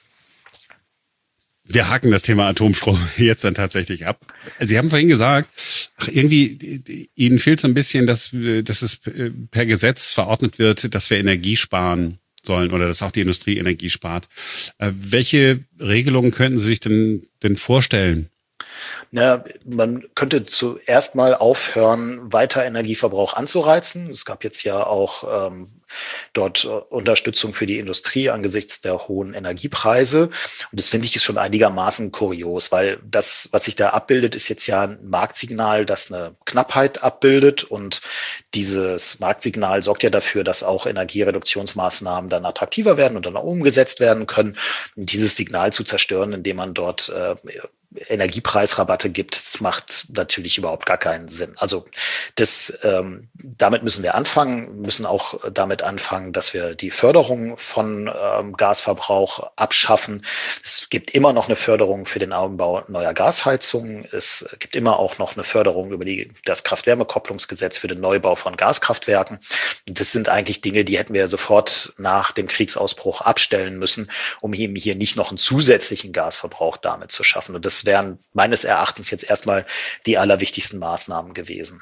Wir haken das Thema Atomstrom jetzt dann tatsächlich ab. Sie haben vorhin gesagt, ach, irgendwie Ihnen fehlt so ein bisschen, dass, dass es per Gesetz verordnet wird, dass wir Energie sparen sollen oder dass auch die Industrie Energie spart. Welche Regelungen könnten Sie sich denn, denn vorstellen? Na, man könnte zuerst mal aufhören, weiter Energieverbrauch anzureizen. Es gab jetzt ja auch ähm, dort Unterstützung für die Industrie angesichts der hohen Energiepreise. Und das finde ich ist schon einigermaßen kurios, weil das, was sich da abbildet, ist jetzt ja ein Marktsignal, das eine Knappheit abbildet. Und dieses Marktsignal sorgt ja dafür, dass auch Energiereduktionsmaßnahmen dann attraktiver werden und dann auch umgesetzt werden können. Und dieses Signal zu zerstören, indem man dort äh, Energiepreisrabatte gibt, das macht natürlich überhaupt gar keinen Sinn. Also das, ähm, damit müssen wir anfangen, müssen auch damit anfangen, dass wir die Förderung von ähm, Gasverbrauch abschaffen. Es gibt immer noch eine Förderung für den Anbau neuer Gasheizungen. Es gibt immer auch noch eine Förderung über die, das Kraft-Wärme-Kopplungsgesetz für den Neubau von Gaskraftwerken. Und das sind eigentlich Dinge, die hätten wir sofort nach dem Kriegsausbruch abstellen müssen, um eben hier nicht noch einen zusätzlichen Gasverbrauch damit zu schaffen. Und das wären meines Erachtens jetzt erstmal die allerwichtigsten Maßnahmen gewesen.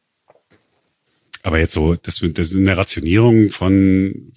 Aber jetzt so, das, das eine Rationierung von,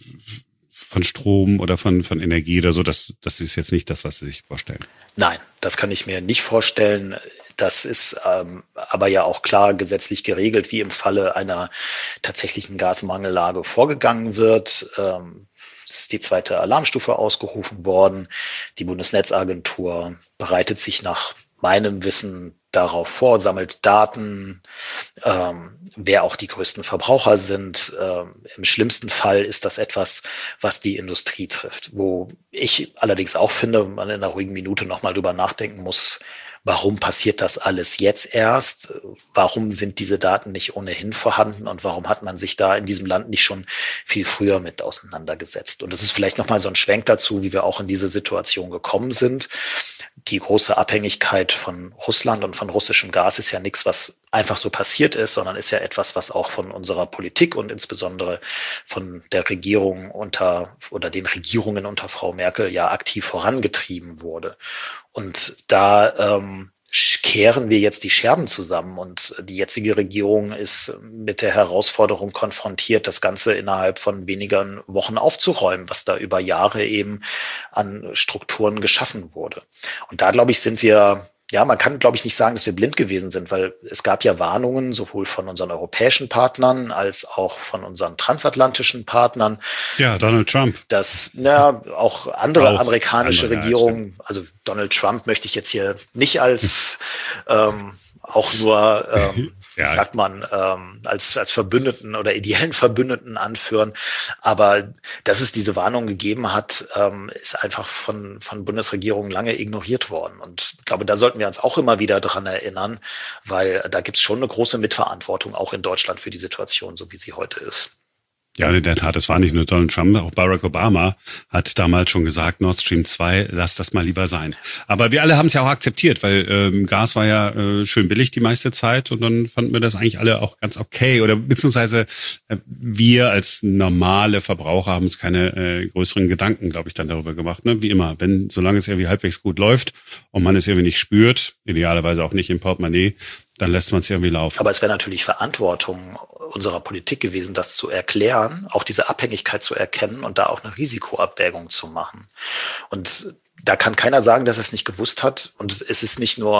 von Strom oder von, von Energie oder so, das, das ist jetzt nicht das, was Sie sich vorstellen. Nein, das kann ich mir nicht vorstellen. Das ist ähm, aber ja auch klar gesetzlich geregelt, wie im Falle einer tatsächlichen Gasmangellage vorgegangen wird. Ähm, Es ist die zweite Alarmstufe ausgerufen worden. Die Bundesnetzagentur bereitet sich nach meinem Wissen darauf vor, sammelt Daten, ähm, wer auch die größten Verbraucher sind. Ähm, im schlimmsten Fall ist das etwas, was die Industrie trifft. Wo ich allerdings auch finde, man in einer ruhigen Minute nochmal drüber nachdenken muss, warum passiert das alles jetzt erst? Warum sind diese Daten nicht ohnehin vorhanden? Und warum hat man sich da in diesem Land nicht schon viel früher mit auseinandergesetzt? Und das ist vielleicht nochmal so ein Schwenk dazu, wie wir auch in diese Situation gekommen sind. Die große Abhängigkeit von Russland und von russischem Gas ist ja nichts, was einfach so passiert ist, sondern ist ja etwas, was auch von unserer Politik und insbesondere von der Regierung unter oder den Regierungen unter Frau Merkel ja aktiv vorangetrieben wurde. Und da ähm, kehren wir jetzt die Scherben zusammen und die jetzige Regierung ist mit der Herausforderung konfrontiert, das Ganze innerhalb von wenigen Wochen aufzuräumen, was da über Jahre eben an Strukturen geschaffen wurde. Und da, glaube ich, sind wir, ja, man kann, glaube ich, nicht sagen, dass wir blind gewesen sind, weil es gab ja Warnungen sowohl von unseren europäischen Partnern als auch von unseren transatlantischen Partnern. Ja, Donald Trump. Dass na, auch andere auch amerikanische andere, Regierungen, also Donald Trump möchte ich jetzt hier nicht als ähm, auch nur, ähm, ja. wie sagt man, ähm, als, als Verbündeten oder ideellen Verbündeten anführen. Aber dass es diese Warnung gegeben hat, ähm, ist einfach von, von Bundesregierungen lange ignoriert worden. Und ich glaube, da sollten wir uns auch immer wieder dran erinnern, weil da gibt es schon eine große Mitverantwortung auch in Deutschland für die Situation, so wie sie heute ist. Ja, in der Tat, es war nicht nur Donald Trump, auch Barack Obama hat damals schon gesagt, Nord Stream zwei, lass das mal lieber sein. Aber wir alle haben es ja auch akzeptiert, weil ähm, Gas war ja äh, schön billig die meiste Zeit und dann fanden wir das eigentlich alle auch ganz okay. Oder beziehungsweise äh, wir als normale Verbraucher haben uns keine äh, größeren Gedanken, glaube ich, dann darüber gemacht. Ne? Wie immer, wenn solange es irgendwie halbwegs gut läuft und man es irgendwie nicht spürt, idealerweise auch nicht im Portemonnaie, dann lässt man es irgendwie laufen. Aber es wäre natürlich Verantwortung unserer Politik gewesen, das zu erklären, auch diese Abhängigkeit zu erkennen und da auch eine Risikoabwägung zu machen. Und da kann keiner sagen, dass er es nicht gewusst hat. Und es ist nicht nur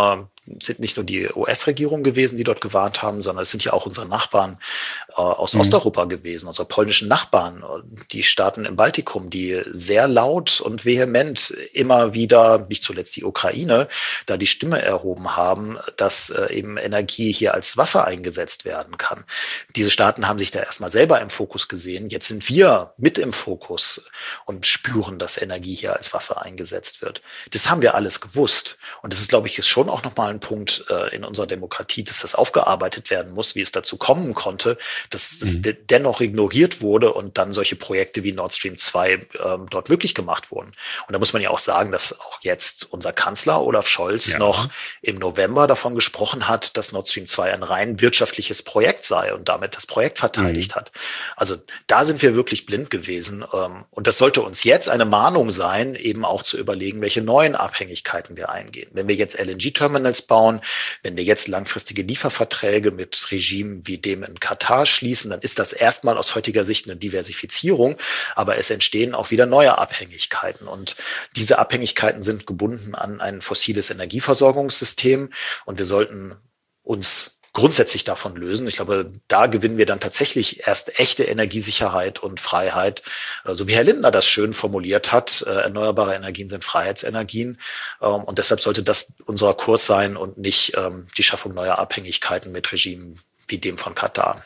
sind nicht nur die U S-Regierung gewesen, die dort gewarnt haben, sondern es sind ja auch unsere Nachbarn äh, aus mhm. Osteuropa gewesen, unsere polnischen Nachbarn, die Staaten im Baltikum, die sehr laut und vehement immer wieder, nicht zuletzt die Ukraine, da die Stimme erhoben haben, dass äh, eben Energie hier als Waffe eingesetzt werden kann. Diese Staaten haben sich da erstmal selber im Fokus gesehen. Jetzt sind wir mit im Fokus und spüren, dass Energie hier als Waffe eingesetzt wird. Das haben wir alles gewusst. Und das ist, glaube ich, ist schon auch nochmal ein Punkt äh, in unserer Demokratie, dass das aufgearbeitet werden muss, wie es dazu kommen konnte, dass mhm. es de- dennoch ignoriert wurde und dann solche Projekte wie Nord Stream zwei äh, dort möglich gemacht wurden. Und da muss man ja auch sagen, dass auch jetzt unser Kanzler Olaf Scholz ja. noch im November davon gesprochen hat, dass Nord Stream zwei ein rein wirtschaftliches Projekt sei und damit das Projekt verteidigt mhm. hat. Also da sind wir wirklich blind gewesen. Ähm, und das sollte uns jetzt eine Mahnung sein, eben auch zu überlegen, welche neuen Abhängigkeiten wir eingehen. Wenn wir jetzt L N G-Terminals bauen, wenn wir jetzt langfristige Lieferverträge mit Regimen wie dem in Katar schließen, dann ist das erstmal aus heutiger Sicht eine Diversifizierung, aber es entstehen auch wieder neue Abhängigkeiten. Und diese Abhängigkeiten sind gebunden an ein fossiles Energieversorgungssystem und wir sollten uns grundsätzlich davon lösen. Ich glaube, da gewinnen wir dann tatsächlich erst echte Energiesicherheit und Freiheit, so wie Herr Lindner das schön formuliert hat. Erneuerbare Energien sind Freiheitsenergien. Und deshalb sollte das unser Kurs sein und nicht die Schaffung neuer Abhängigkeiten mit Regimen wie dem von Katar.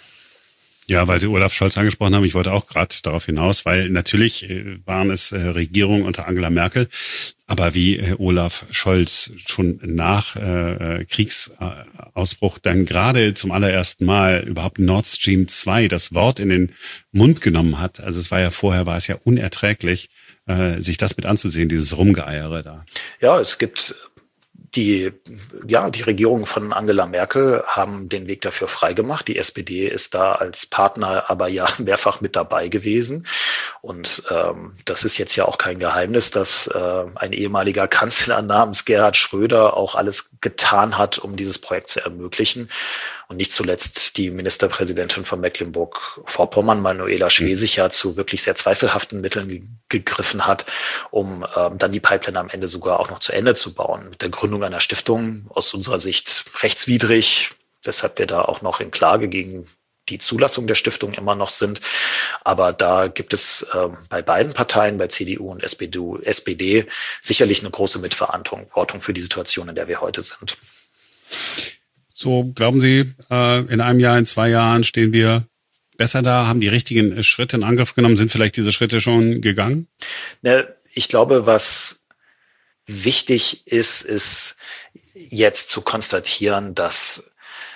Ja, weil Sie Olaf Scholz angesprochen haben, ich wollte auch gerade darauf hinaus, weil natürlich waren es Regierungen unter Angela Merkel, aber wie Olaf Scholz schon nach äh, Kriegsausbruch dann gerade zum allerersten Mal überhaupt Nord Stream zwei das Wort in den Mund genommen hat. Also es war ja vorher, war es ja unerträglich, äh, sich das mit anzusehen, dieses Rumgeeiere da. Ja, es gibt Die, ja, die Regierung von Angela Merkel haben den Weg dafür freigemacht. Die S P D ist da als Partner aber ja mehrfach mit dabei gewesen. Und ähm, das ist jetzt ja auch kein Geheimnis, dass äh, ein ehemaliger Kanzler namens Gerhard Schröder auch alles getan hat, um dieses Projekt zu ermöglichen. Und nicht zuletzt die Ministerpräsidentin von Mecklenburg-Vorpommern, Manuela Schwesig, ja zu wirklich sehr zweifelhaften Mitteln ge- gegriffen hat, um ähm, dann die Pipeline am Ende sogar auch noch zu Ende zu bauen. Mit der Gründung einer Stiftung, aus unserer Sicht rechtswidrig, weshalb wir da auch noch in Klage gegen die Zulassung der Stiftung immer noch sind. Aber da gibt es ähm, bei beiden Parteien, bei C D U und S P D, S P D, sicherlich eine große Mitverantwortung für die Situation, in der wir heute sind. So, glauben Sie, in einem Jahr, in zwei Jahren stehen wir besser da, haben die richtigen Schritte in Angriff genommen, sind vielleicht diese Schritte schon gegangen? Ne, ich glaube, was wichtig ist, ist jetzt zu konstatieren, dass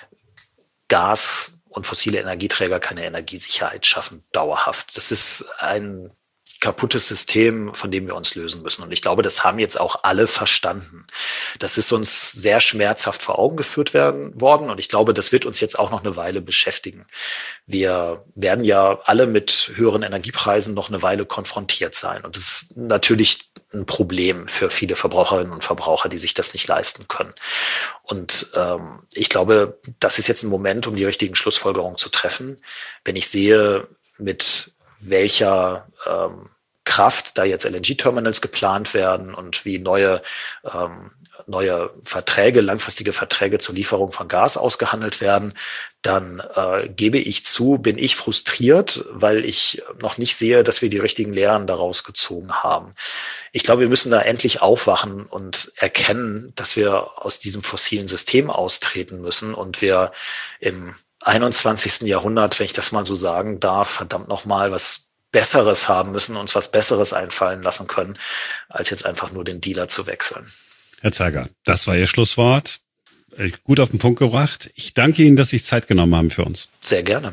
Gas und fossile Energieträger keine Energiesicherheit schaffen, dauerhaft. Das ist ein kaputtes System, von dem wir uns lösen müssen. Und ich glaube, das haben jetzt auch alle verstanden. Das ist uns sehr schmerzhaft vor Augen geführt werden, worden. Und ich glaube, das wird uns jetzt auch noch eine Weile beschäftigen. Wir werden ja alle mit höheren Energiepreisen noch eine Weile konfrontiert sein. Und das ist natürlich ein Problem für viele Verbraucherinnen und Verbraucher, die sich das nicht leisten können. Und ähm, ich glaube, das ist jetzt ein Moment, um die richtigen Schlussfolgerungen zu treffen. Wenn ich sehe, mit welcher ähm, Kraft da jetzt L N G-Terminals geplant werden und wie neue ähm, neue Verträge, langfristige Verträge zur Lieferung von Gas ausgehandelt werden, dann äh, gebe ich zu, bin ich frustriert, weil ich noch nicht sehe, dass wir die richtigen Lehren daraus gezogen haben. Ich glaube, wir müssen da endlich aufwachen und erkennen, dass wir aus diesem fossilen System austreten müssen und wir im einundzwanzigsten Jahrhundert, wenn ich das mal so sagen darf, verdammt nochmal was Besseres haben müssen, uns was Besseres einfallen lassen können, als jetzt einfach nur den Dealer zu wechseln. Herr Zeiger, das war Ihr Schlusswort. Gut auf den Punkt gebracht. Ich danke Ihnen, dass Sie sich Zeit genommen haben für uns. Sehr gerne.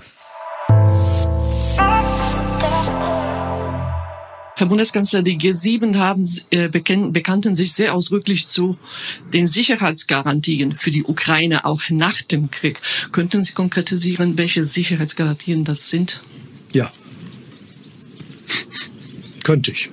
Herr Bundeskanzler, die G sieben haben, äh, bekann, bekannten sich sehr ausdrücklich zu den Sicherheitsgarantien für die Ukraine, auch nach dem Krieg. Könnten Sie konkretisieren, welche Sicherheitsgarantien das sind? Ja, könnte ich.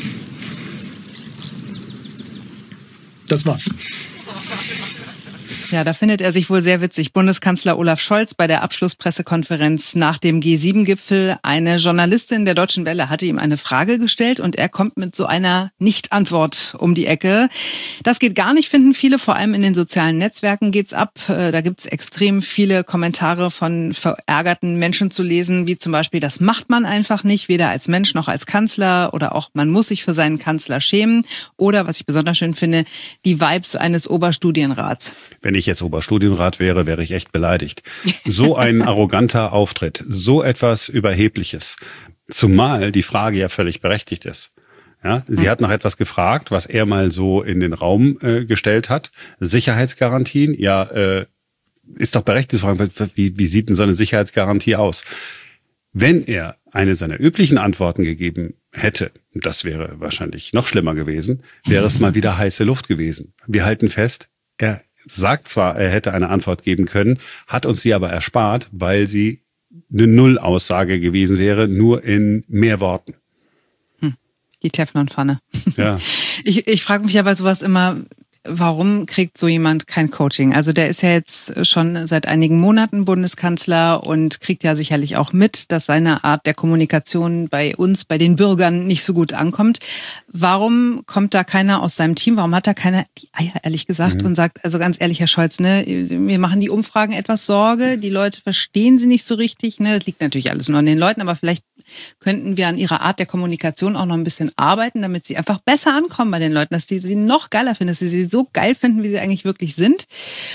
Das war's. Ja, da findet er sich wohl sehr witzig. Bundeskanzler Olaf Scholz bei der Abschlusspressekonferenz nach dem G sieben Gipfel. Eine Journalistin der Deutschen Welle hatte ihm eine Frage gestellt und er kommt mit so einer Nicht-Antwort um die Ecke. Das geht gar nicht, finden viele. Vor allem in den sozialen Netzwerken geht's ab. Da gibt's extrem viele Kommentare von verärgerten Menschen zu lesen, wie zum Beispiel, das macht man einfach nicht, weder als Mensch noch als Kanzler, oder auch, man muss sich für seinen Kanzler schämen. Oder, was ich besonders schön finde, die Vibes eines Oberstudienrats. Wenn ich jetzt Oberstudienrat wäre, wäre ich echt beleidigt. So ein arroganter Auftritt, so etwas Überhebliches, zumal die Frage ja völlig berechtigt ist. Ja, sie hat nach etwas gefragt, was er mal so in den Raum äh, gestellt hat. Sicherheitsgarantien, ja, äh, ist doch berechtigt zu fragen, wie, wie sieht denn so eine Sicherheitsgarantie aus? Wenn er eine seiner üblichen Antworten gegeben hätte, das wäre wahrscheinlich noch schlimmer gewesen, wäre es mal wieder heiße Luft gewesen. Wir halten fest, er sagt zwar, er hätte eine Antwort geben können, hat uns sie aber erspart, weil sie eine Nullaussage gewesen wäre, nur in mehr Worten. Hm, die Teflonpfanne. Ja. Ich, ich frage mich ja bei sowas immer, warum kriegt so jemand kein Coaching? Also der ist ja jetzt schon seit einigen Monaten Bundeskanzler und kriegt ja sicherlich auch mit, dass seine Art der Kommunikation bei uns, bei den Bürgern nicht so gut ankommt. Warum kommt da keiner aus seinem Team? Warum hat da keiner die Eier, ehrlich gesagt, mhm. und sagt, also ganz ehrlich, Herr Scholz, ne, mir machen die Umfragen etwas Sorge, die Leute verstehen sie nicht so richtig, ne, das liegt natürlich alles nur an den Leuten, aber vielleicht könnten wir an ihrer Art der Kommunikation auch noch ein bisschen arbeiten, damit sie einfach besser ankommen bei den Leuten, dass die sie noch geiler finden, dass sie sie so geil finden, wie sie eigentlich wirklich sind.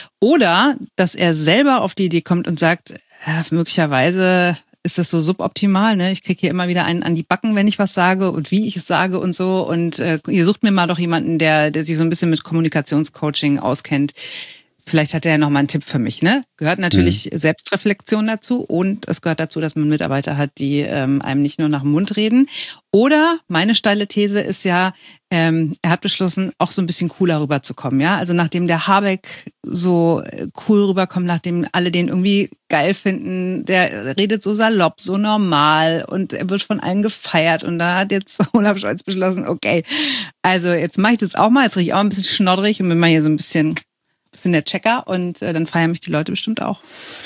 Oder, dass er selber auf die Idee kommt und sagt, ja, möglicherweise ist das so suboptimal, ne? Ich kriege hier immer wieder einen an die Backen, wenn ich was sage und wie ich es sage und so. Und äh, ihr sucht mir mal doch jemanden, der, der sich so ein bisschen mit Kommunikationscoaching auskennt. Vielleicht hat er ja noch mal einen Tipp für mich, ne? Gehört natürlich mhm. Selbstreflexion dazu und es gehört dazu, dass man Mitarbeiter hat, die ähm, einem nicht nur nach dem Mund reden. Oder meine steile These ist ja, ähm, er hat beschlossen, auch so ein bisschen cooler rüberzukommen, ja? Also nachdem der Habeck so cool rüberkommt, nachdem alle den irgendwie geil finden, der redet so salopp, so normal und er wird von allen gefeiert und da hat jetzt Olaf Scholz beschlossen, okay, also jetzt mache ich das auch mal, jetzt rieche ich auch ein bisschen schnoddrig und bin mal hier so ein bisschen bisschen der Checker und äh, dann feiern mich die Leute bestimmt auch.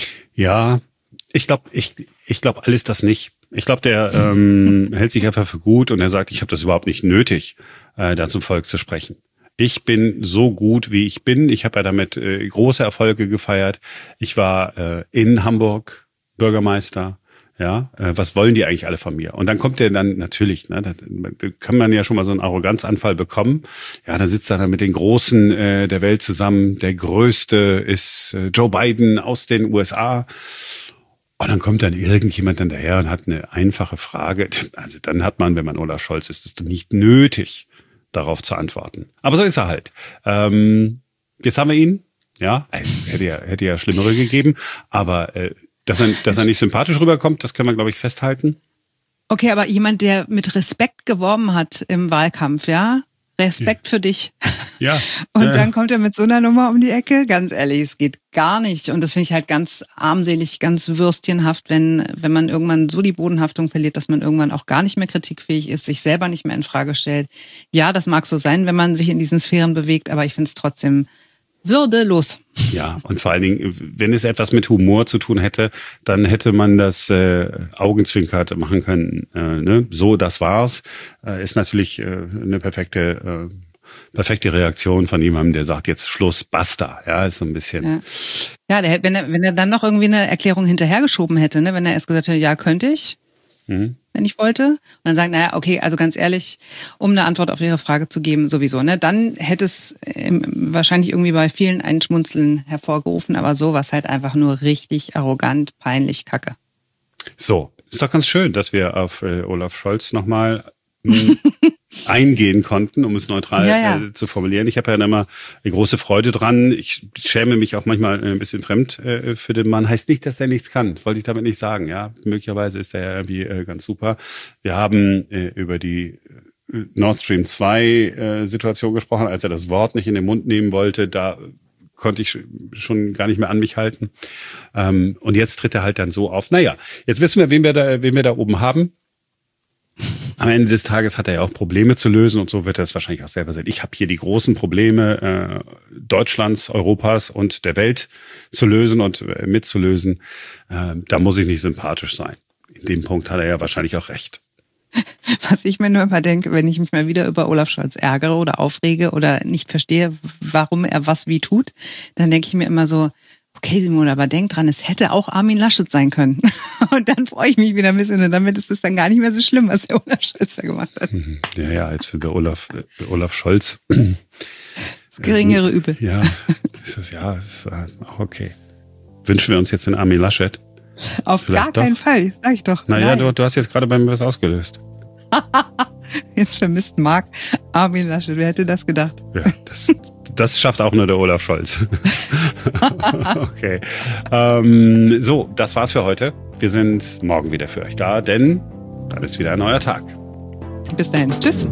Ja, ich glaube, ich, ich glaube alles das nicht. Ich glaube, der ähm, hält sich einfach für gut und er sagt, ich habe das überhaupt nicht nötig, äh, da zum Volk zu sprechen. Ich bin so gut, wie ich bin. Ich habe ja damit äh, große Erfolge gefeiert. Ich war äh, in Hamburg Bürgermeister. Ja, äh, was wollen die eigentlich alle von mir? Und dann kommt der dann natürlich, ne, da kann man ja schon mal so einen Arroganzanfall bekommen. Ja, da sitzt er dann mit den Großen äh, der Welt zusammen. Der Größte ist äh, Joe Biden aus den U S A. Und dann kommt dann irgendjemand dann daher und hat eine einfache Frage. Also dann hat man, wenn man Olaf Scholz ist, ist es nicht nötig, darauf zu antworten. Aber so ist er halt. Ähm, jetzt haben wir ihn. Ja, hätte ja, hätte ja Schlimmere gegeben. Aber äh, Dass er, dass er nicht sympathisch rüberkommt, das können wir, glaube ich, festhalten. Okay, aber jemand, der mit Respekt geworben hat im Wahlkampf, ja? Respekt ja. für dich. Ja. Und ja. dann kommt er mit so einer Nummer um die Ecke. Ganz ehrlich, es geht gar nicht. Und das finde ich halt ganz armselig, ganz würstchenhaft, wenn, wenn man irgendwann so die Bodenhaftung verliert, dass man irgendwann auch gar nicht mehr kritikfähig ist, sich selber nicht mehr in Frage stellt. Ja, das mag so sein, wenn man sich in diesen Sphären bewegt, aber ich finde es trotzdem würdelos. Ja, und vor allen Dingen, wenn es etwas mit Humor zu tun hätte, dann hätte man das äh, augenzwinkert machen können. Äh, ne? So, das war's. Äh, ist natürlich äh, eine perfekte, äh, perfekte Reaktion von jemandem, der sagt, jetzt Schluss, basta. Ja, ist so ein bisschen. Ja, ja der, wenn, er, wenn er dann noch irgendwie eine Erklärung hinterhergeschoben hätte, ne? Wenn er erst gesagt hätte, ja, könnte ich. Mhm. Wenn ich wollte. Und dann sagen, naja, okay, also ganz ehrlich, um eine Antwort auf Ihre Frage zu geben, sowieso, ne? Dann hätte es ähm, wahrscheinlich irgendwie bei vielen ein Schmunzeln hervorgerufen, aber so war es halt einfach nur richtig arrogant, peinlich, kacke. So, ist doch ganz schön, dass wir auf äh, Olaf Scholz nochmal eingehen konnten, um es neutral ja, ja. Äh, zu formulieren. Ich habe ja immer eine große Freude dran. Ich schäme mich auch manchmal ein bisschen fremd äh, für den Mann. Heißt nicht, dass er nichts kann. Wollte ich damit nicht sagen. Ja, möglicherweise ist er ja irgendwie äh, ganz super. Wir haben äh, über die Nord Stream zwei äh, Situation gesprochen, als er das Wort nicht in den Mund nehmen wollte. Da konnte ich schon gar nicht mehr an mich halten. Ähm, und jetzt tritt er halt dann so auf. Naja, jetzt wissen wir, wen wir da, wen wir da oben haben. Am Ende des Tages hat er ja auch Probleme zu lösen und so wird er es wahrscheinlich auch selber sehen. Ich habe hier die großen Probleme äh, Deutschlands, Europas und der Welt zu lösen und äh, mitzulösen. Äh, da muss ich nicht sympathisch sein. In dem Punkt hat er ja wahrscheinlich auch recht. Was ich mir nur immer denke, wenn ich mich mal wieder über Olaf Scholz ärgere oder aufrege oder nicht verstehe, warum er was wie tut, dann denke ich mir immer so, okay, Simone, aber denk dran, es hätte auch Armin Laschet sein können. Und dann freue ich mich wieder ein bisschen und damit ist es dann gar nicht mehr so schlimm, was der Olaf Scholz da gemacht hat. Ja, ja, jetzt für der Olaf, Olaf Scholz. Das geringere Übel. Ja, das ist, ja, das ist auch okay. Wünschen wir uns jetzt den Armin Laschet? Auf Vielleicht gar keinen doch. Fall, sag ich doch. Naja, du, du hast jetzt gerade bei mir was ausgelöst. Jetzt vermisst Marc Armin Laschet. Wer hätte das gedacht? Ja, das, das schafft auch nur der Olaf Scholz. Okay. Ähm, so, das war's für heute. Wir sind morgen wieder für euch da, denn dann ist wieder ein neuer Tag. Bis dahin. Tschüss.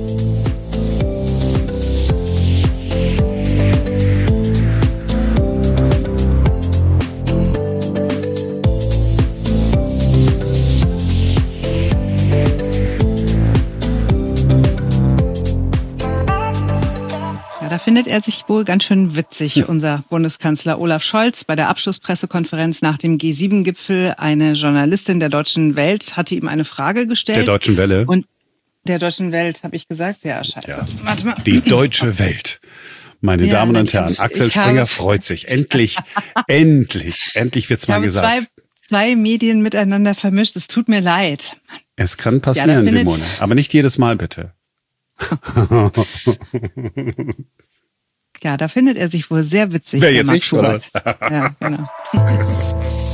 Da findet er sich wohl ganz schön witzig, ja. Unser Bundeskanzler Olaf Scholz. Bei der Abschlusspressekonferenz nach dem G sieben Gipfel, eine Journalistin der Deutschen Welt hatte ihm eine Frage gestellt. Der Deutschen Welle? Und der Deutschen Welt, habe ich gesagt? Ja, scheiße. Ja. Warte mal. Die Deutsche Welt. Meine ja, Damen und Herren, Axel Springer habe, freut sich. Endlich, endlich, endlich wird's mal gesagt. Zwei, zwei Medien miteinander vermischt. Es tut mir leid. Es kann passieren, ja, Simone. Aber nicht jedes Mal, bitte. Ja, da findet er sich wohl sehr witzig. Wer jetzt ich, oder? Ja, genau.